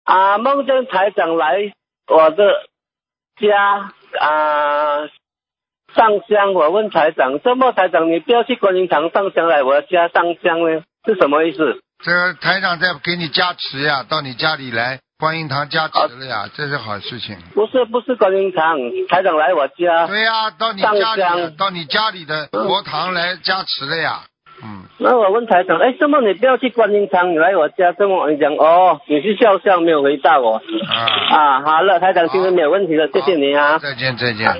梦见台长来我的家上香，我问台长，这么台长你不要去观音堂上香，来我家上香呢？是什么意思？ 这个台长在给你加持呀，到你家里来，观音堂加持了呀，这是好事情。 不是观音堂，台长来我家。 对呀，到你家里的佛堂来加持了呀。 那我问台长，这么你不要去观音堂，你来我家，这么你讲你去笑笑没有回答我。好了，台长今天没有问题了，谢谢你啊。 再见。